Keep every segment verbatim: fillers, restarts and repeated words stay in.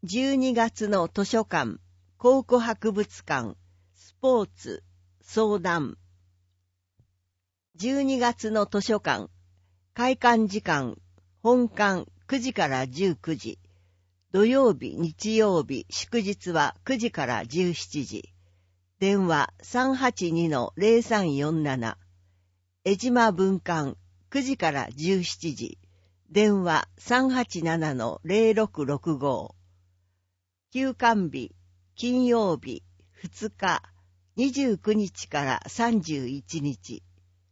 じゅうにがつの図書館、考古博物館、スポーツ、相談。じゅうにがつの図書館、開館時間、本館くじからじゅうくじ。土曜日、日曜日、祝日はくじからじゅうしちじ。電話 さんはちにのゼロさんよんなな。江島分館くじからじゅうしちじ。電話 さんはちななのゼロろくろくご。休館日、金曜日、ふつか、にじゅうくにちからさんじゅういちにち。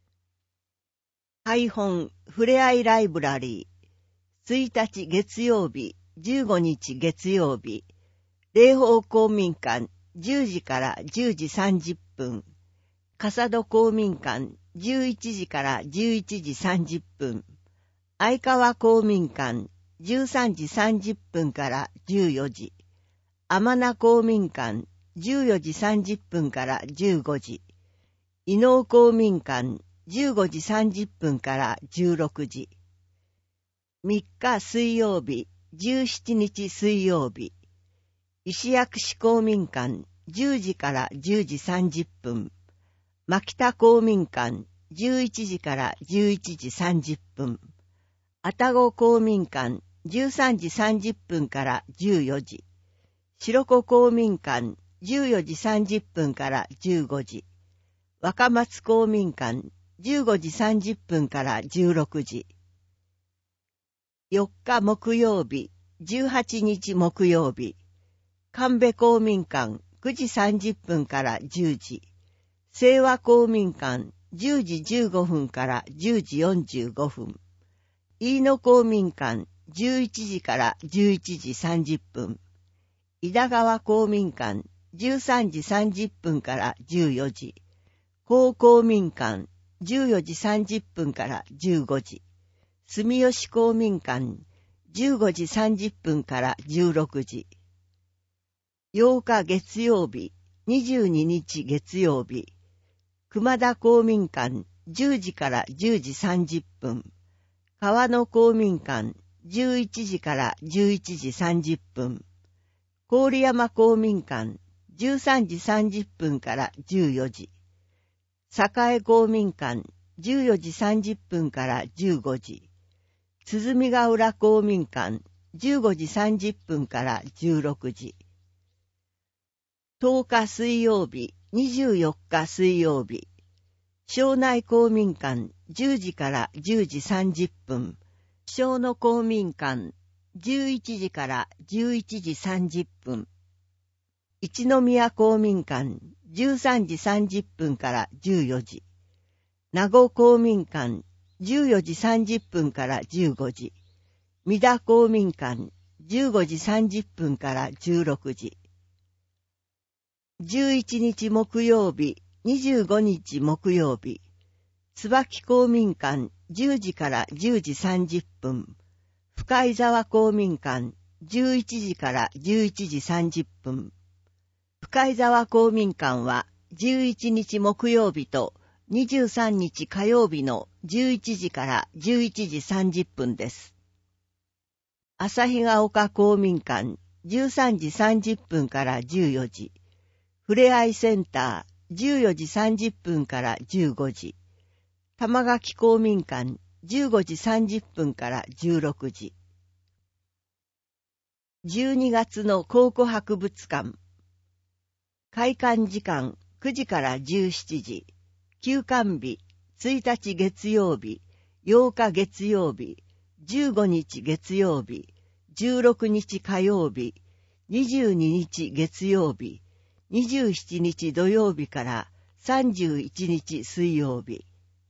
配本、ふれあいライブラリー。ついたち月曜日、じゅうごにち月曜日。霊宝公民館、じゅうじからじゅうじさんじゅっぷん。笠戸公民館、じゅういちじからじゅういちじさんじゅっぷん。相川公民館、じゅうさんじさんじゅっぷんからじゅうよじ。天名公民館、じゅうよじさんじゅっぷんからじゅうごじ。伊能公民館、じゅうごじさんじゅっぷんからじゅうろくじ。みっか水曜日、じゅうしちにち水曜日。石薬師公民館、じゅうじからじゅうじさんじゅっぷん。牧田公民館、じゅういちじからじゅういちじさんじゅっぷん。愛宕公民館、じゅうさんじさんじゅっぷんからじゅうよじ。白子公民館、じゅうよじさんじゅっぷんからじゅうごじ。若松公民館、じゅうごじさんじゅっぷんからじゅうろくじ。よっか木曜日、じゅうはちにち木曜日。神戸公民館、くじさんじゅっぷんからじゅうじ。清和公民館、じゅうじじゅうごふんからじゅうじよんじゅうごふん。飯野公民館、じゅういちじからじゅういちじさんじゅっぷん。井田川公民館、じゅうさんじさんじゅっぷんからじゅうよじ。高公民館、じゅうよじさんじゅっぷんからじゅうごじ。住吉公民館、じゅうごじさんじゅっぷんからじゅうろくじ。ようか月曜日、にじゅうににち月曜日。熊田公民館、じゅうじからじゅうじさんじゅっぷん。川野公民館、じゅういちじからじゅういちじさんじゅっぷん。郡山公民館、じゅうさんじさんじゅっぷんからじゅうよじ。栄公民館、じゅうよじさんじゅっぷんからじゅうごじ。鼓ヶ浦公民館、じゅうごじさんじゅっぷんからじゅうろくじ。とおか水曜日、にじゅうよっか水曜日。庄内公民館、じゅうじからじゅうじさんじゅっぷん。庄野公民館、じゅういちじからじゅういちじさんじゅっぷん。一宮公民館、じゅうさんじさんじゅっぷんからじゅうよじ。名護公民館、じゅうよじさんじゅっぷんからじゅうごじ。三田公民館、じゅうごじさんじゅっぷんからじゅうろくじ。じゅういちにち木曜日、にじゅうごにち木曜日。椿公民館、じゅうじからじゅうじさんじゅっぷん。深井沢公民館、じゅういちじからじゅういちじさんじゅっぷん。深井沢公民館はじゅういちにち木曜日とにじゅうさんにち火曜日のじゅういちじからじゅういちじさんじゅっぷんです。旭ヶ丘公民館、じゅうさんじさんじゅっぷんからじゅうよじ。ふれあいセンター、じゅうよじさんじゅっぷんからじゅうごじ。玉垣公民館、じゅうごじさんじゅっぷんからじゅうろくじ。じゅうにがつの考古博物館。開館時間くじからじゅうしちじ。休館日、ついたち月曜日、ようか月曜日、じゅうごにち月曜日、じゅうろくにち火曜日、にじゅうににち月曜日、にじゅうしちにち土曜日からさんじゅういちにち水曜日。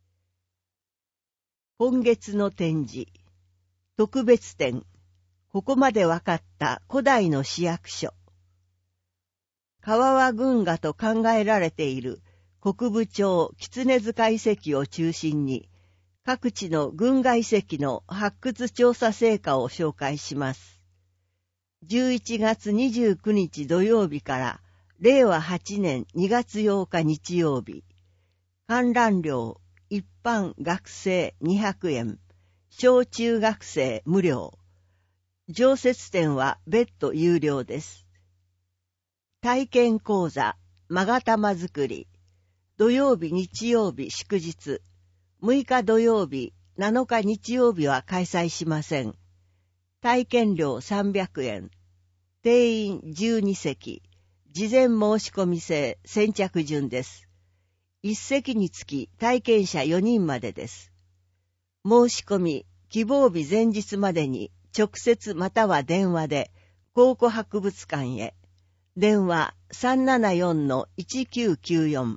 今月の展示。特別展。ここまでわかった古代の市役所。川和群河と考えられている国分町狐塚遺跡を中心に、各地の群河遺跡の発掘調査成果を紹介します。じゅういちがつにじゅうくにち土曜日かられいわはちねんにがつようか日曜日。観覧料、一般学生にひゃくえん、小中学生無料。 常設展は別途有料です。体験講座、勾玉作り。土曜日、日曜日、祝日。むいか土曜日、なのか日曜日は開催しません。体験料さんびゃくえん。定員じゅうにせき。事前申し込み制、先着順です。いっ席につき体験者よにんまでです。申し込み、希望日前日までに直接または電話で考古博物館へ。電話 さんななよんのいちきゅうきゅうよん。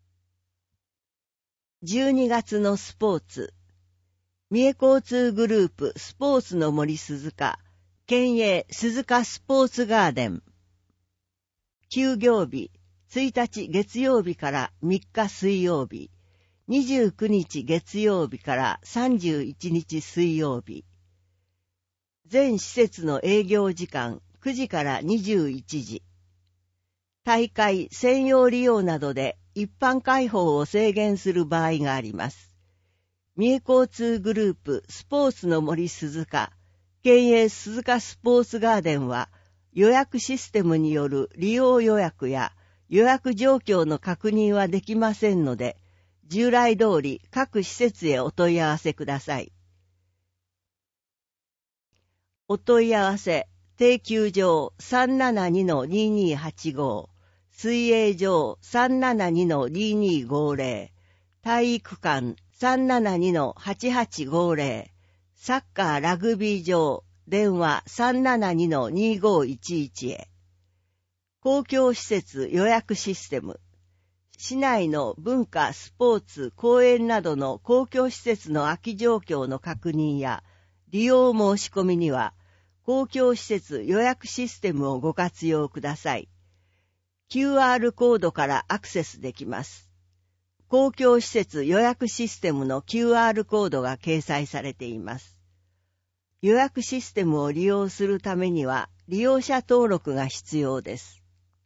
じゅうにがつのスポーツ。三重交通グループスポーツの森鈴鹿、県営鈴鹿スポーツガーデン。休業日、ついたち月曜日からみっか水曜日、にじゅうくにち月曜日からさんじゅういちにち水曜日。全施設の営業時間くじからにじゅういちじ。大会専用利用などで一般開放を制限する場合があります。三重交通グループスポーツの森鈴鹿、県営鈴鹿スポーツガーデンは予約システムによる利用予約や予約状況の確認はできませんので、従来通り各施設へお問い合わせください。お問い合わせ、定休場 さんななにのににーはちご、水泳場 さんななにのににーごぜろ、体育館 さんななにのはちはちごぜろ、サッカーラグビー場、電話 さんななにのにごいちいち へ。公共施設予約システム。市内の文化、スポーツ、公園などの公共施設の空き状況の確認や利用申し込みには、公共施設予約システムをご活用ください。キューアール コードからアクセスできます。公共施設予約システムの キューアール コードが掲載されています。予約システムを利用するためには利用者登録が必要です。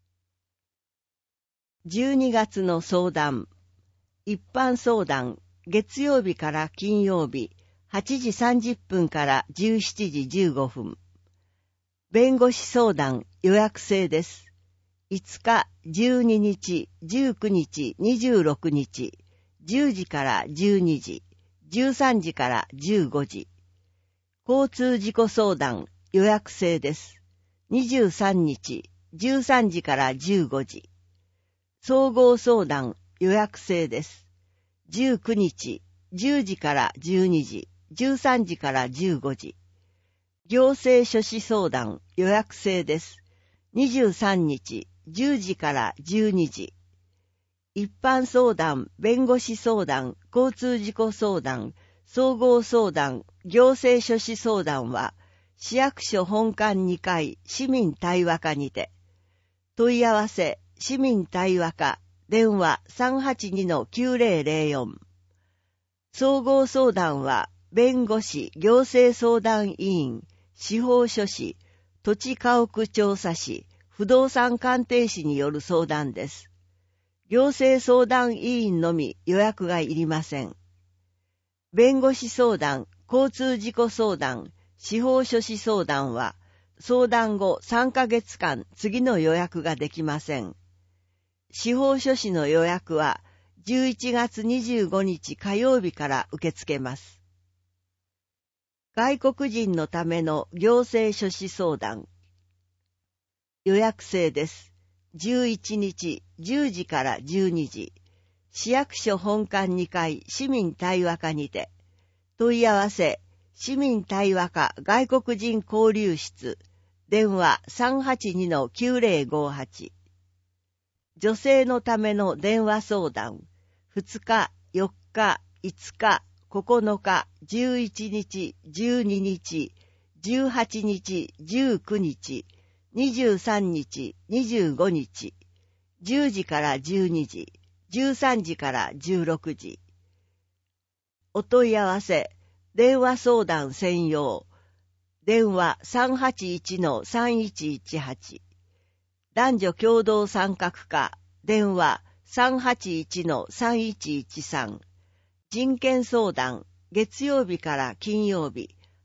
じゅうにがつの相談。一般相談、月曜日から金曜日、はちじさんじゅっぷんからじゅうしちじじゅうごふん。弁護士相談予約制です。いつか、じゅうににち、じゅうくにち、にじゅうろくにち、じゅうじからじゅうにじ、じゅうさんじからじゅうごじ。交通事故相談予約制です。にじゅうさんにち、じゅうさんじからじゅうごじ。総合相談予約制です。じゅうくにち、じゅうじからじゅうにじ、じゅうさんじからじゅうごじ。行政書士相談予約制です。にじゅうさんにち、じゅうじからじゅうにじ。一般相談、弁護士相談、交通事故相談、総合相談、行政書士相談は、市役所本館にかい市民対話課にて。問い合わせ、市民対話課、電話 さんはちにのきゅうぜろぜろよん。総合相談は、弁護士、行政相談委員、司法書士、土地家屋調査士、不動産鑑定士による相談です。行政相談委員のみ予約がいりません。弁護士相談、交通事故相談、司法書士相談は、相談後さんかげつかん次の予約ができません。司法書士の予約はじゅういちがつにじゅうごにち火曜日から受け付けます。外国人のための行政書士相談。予約制です。じゅういちにちじゅうじからじゅうにじ。市役所本館にかい市民対話課にて。問い合わせ、市民対話課外国人交流室。電話 さんはちにのきゅうぜろごはち。女性のための電話相談。ふつか、よっか、いつか、ここのか、じゅういちにち、じゅうににち、じゅうはちにち、じゅうくにち、にじゅうさんにち、にじゅうごにち、じゅうじからじゅうにじ、じゅうさんじからじゅうろくじ。お問い合わせ、電話相談専用。電話 さんはちいちのさんいちいちはち。男女共同参画課。電話 さんはちいちのさんいちいちさん。人権相談。月曜日から金曜日。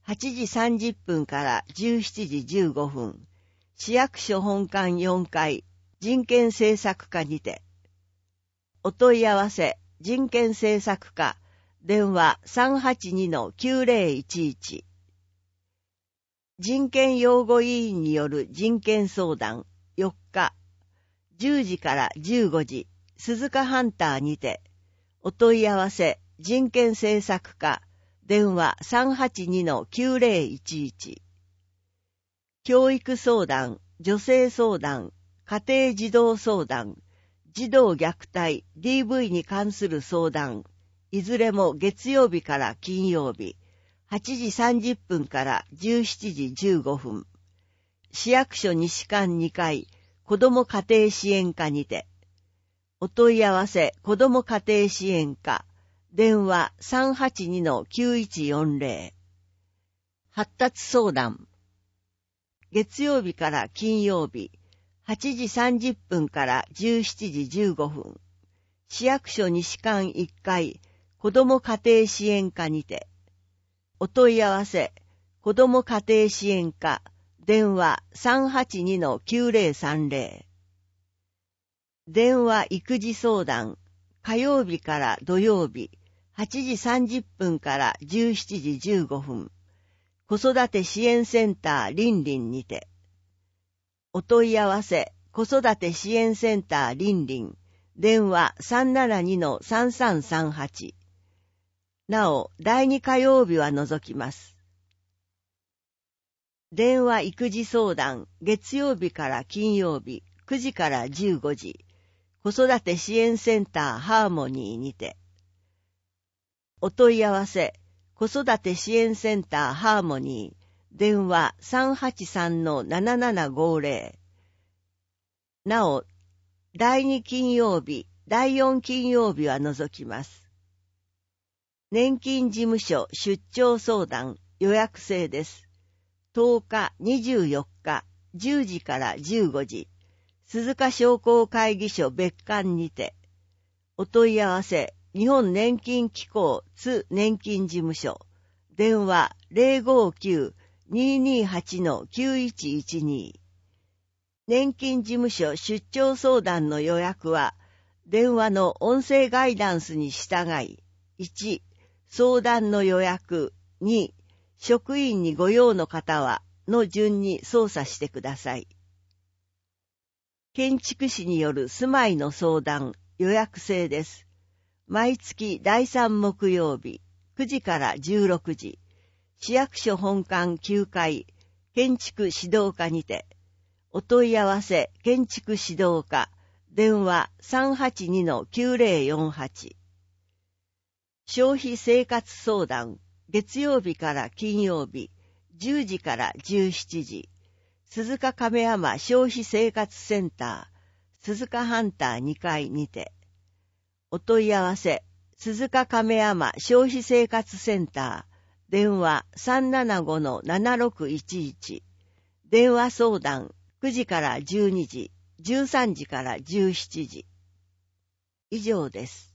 はちじさんじゅっぷんからじゅうしちじじゅうごふん、市役所本館よんかい、人権政策課にて。お問い合わせ、人権政策課、電話 さんはちにのきゅうぜろいちいち。人権擁護委員による人権相談、よっか、じゅうじからじゅうごじ、鈴鹿ハンターにて。お問い合わせ、人権政策課、電話 さんはちにのきゅうぜろいちいち。教育相談、女性相談、家庭児童相談、児童虐待 ディーブイ に関する相談、いずれも月曜日から金曜日、はちじさんじゅっぷんからじゅうしちじじゅうごふん、市役所西館にかい、子ども家庭支援課にて。お問い合わせ、子ども家庭支援課、電話 さんはちにのきゅういちよんぜろ。発達相談。月曜日から金曜日、はちじさんじゅっぷんからじゅうしちじじゅうごふん、市役所西館いっかい、子ども家庭支援課にて。お問い合わせ、子ども家庭支援課、電話 さんはちにのきゅうぜろさんぜろ。電話育児相談、火曜日から土曜日、はちじさんじゅっぷんからじゅうしちじじゅうごふん、子育て支援センターりんりんにて。お問い合わせ、子育て支援センターりんりん、電話 さんななにのさんさんさんはち。なお、だいに火曜日は除きます。電話育児相談、月曜日から金曜日、くじからじゅうごじ、子育て支援センターハーモニーにて。お問い合わせ、子育て支援センターハーモニー、電話 さんはちさんのななななごぜろ。なお、だいに金曜日、だいよん金曜日は除きます。年金事務所出張相談予約制です。とおか、にじゅうよっか、じゅうじからじゅうごじ、鈴鹿商工会議所別館にて。お問い合わせ、日本年金機構津年金事務所、電話 ゼロごきゅう にーにーはちのきゅういちいちに。年金事務所出張相談の予約は、電話の音声ガイダンスに従い、いち、相談の予約、に、職員にご用の方は、の順に操作してください。建築士による住まいの相談、予約制です。毎月だいさん木曜日、くじからじゅうろくじ、市役所本館きゅうかい、建築指導課にて。お問い合わせ、建築指導課、電話 さんはちにのきゅうぜろよんはち。消費生活相談、月曜日から金曜日、じゅうじからじゅうしちじ、鈴鹿亀山消費生活センター、鈴鹿ハンターにかいにて。お問い合わせ、鈴鹿亀山消費生活センター、電話 さんななごのななろくいちいち。電話相談、くじからじゅうにじ、じゅうさんじからじゅうしちじ。以上です。